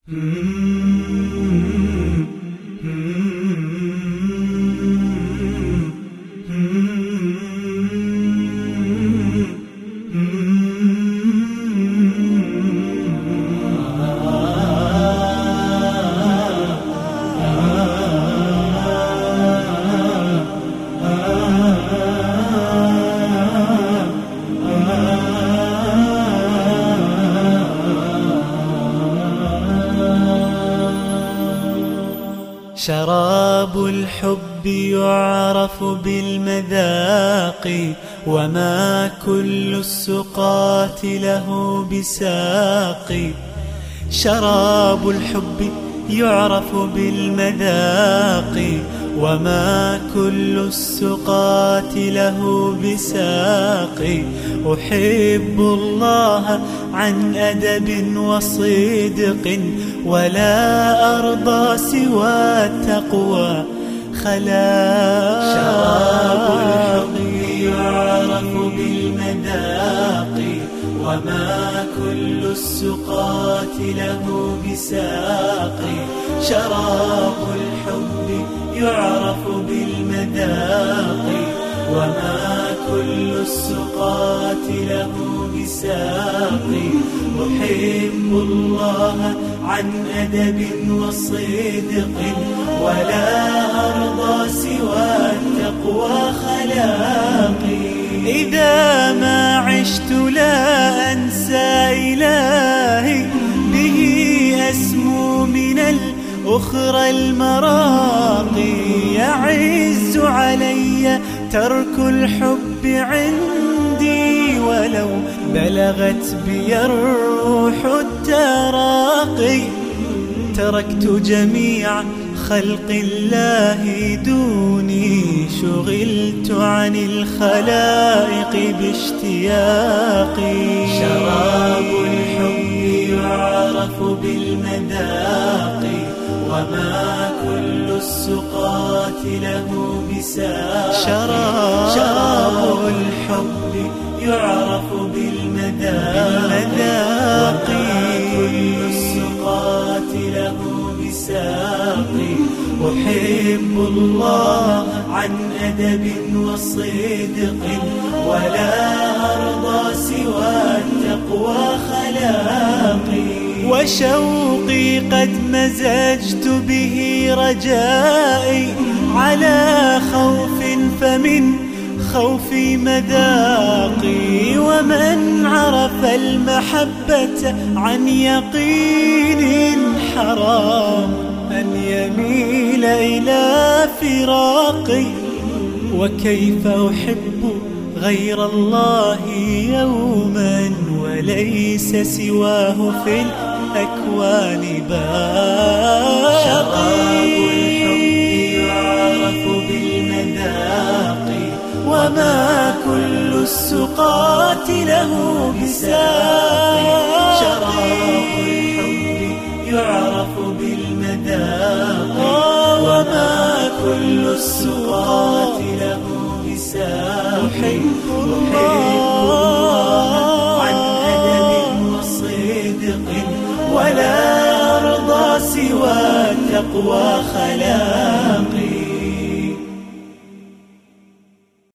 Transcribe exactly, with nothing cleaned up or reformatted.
شراب الحب يعرف بالمذاق، وما كل السقاة له بساق. شراب الحب يعرف بالمذاق، وما كل السقاة له بساق. أحب الله عن أدب وصدق، ولا أرضى سوى التقوى خلاق. شراب الحب يعرف بالمذاق، وما كل السقاة له بساق. شراب الحب يعرف بالمذاق، وما كل السقاة له بساق. أحب الله عن أدب وصدق، ولا أرضى سوى التقوى خلاقي. إذا ما عشت لا أنسى إلهي، به أسمو من الأخرى المراقي. يعز علي ترك الحب عندي، ولو بلغت بي الروح التراقي. تركت جميع خلق الله دوني، شغلت عن الخلائق باشتياقي. شراب الحب يعرف بالمذاق، وما كل السقاة له بساق. شراب, شراب الحب يعرف بالمذاق، وما كل السقاة له بساق. أحب الله عن أدب وصدق، ولا أرضى سوى التقوى خلاقي. وشوقي قد مزجت به رجائي، على خوف فمن خوفي مذاقي. ومن عرف المحبة عن يقين، حرام أن يميل إلى فراقي. وكيف أحب غير الله يوما، وليس سواه في الأكوان باقي. شراب الحب يعرف بالمذاق، وما كل السقاة له بساق. شراب الحب يعرف بالمذاق، وما كل السقاة له بساق. أحب الله عن أدب وصدق، ولا أرضى سوى التقوى خلاقي.